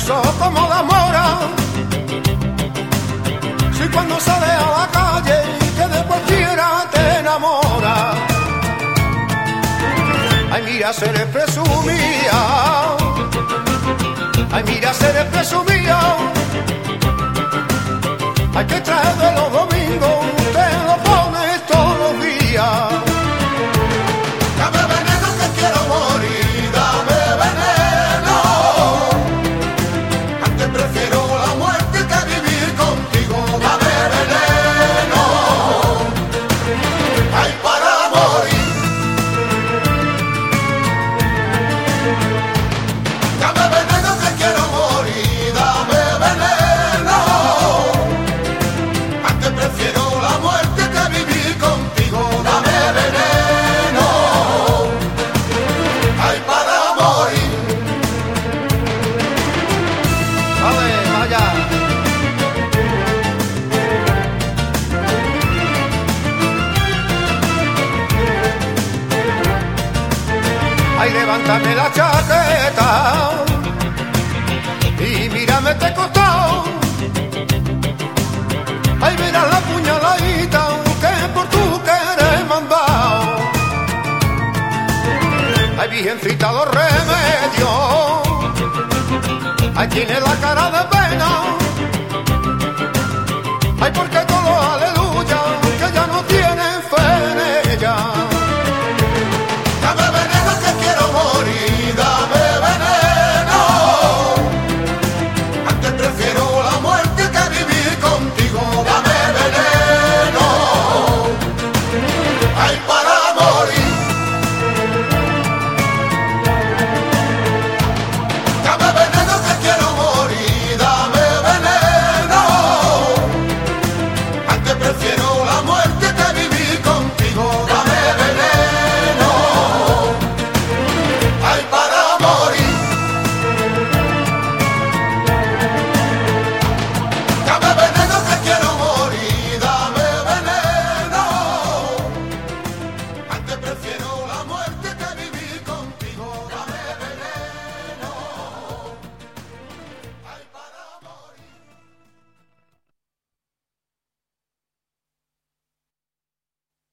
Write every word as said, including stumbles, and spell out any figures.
besos como la mora. Si cuando sale a la calle que de cualquiera te enamora. Ay, mira, seré presumida. Ay, mira, seré presumida. Hay que traer de los domingos, te lo pones todos los días. Dame veneno que quiero morir, dame veneno. Antes prefiero la muerte que vivir contigo. Dame veneno. Ay, para morir. Dame veneno que quiero morir, dame veneno. Antes prefiero la muerte que vivir contigo. Dame veneno. Ay, para morir. Vale, vaya. Ay, levántame la chaqueta y mírame este costado. Ay, mira la puñaladita que por tu querer mandado. Ay, virgencita los remedios. Ay, tiene la cara de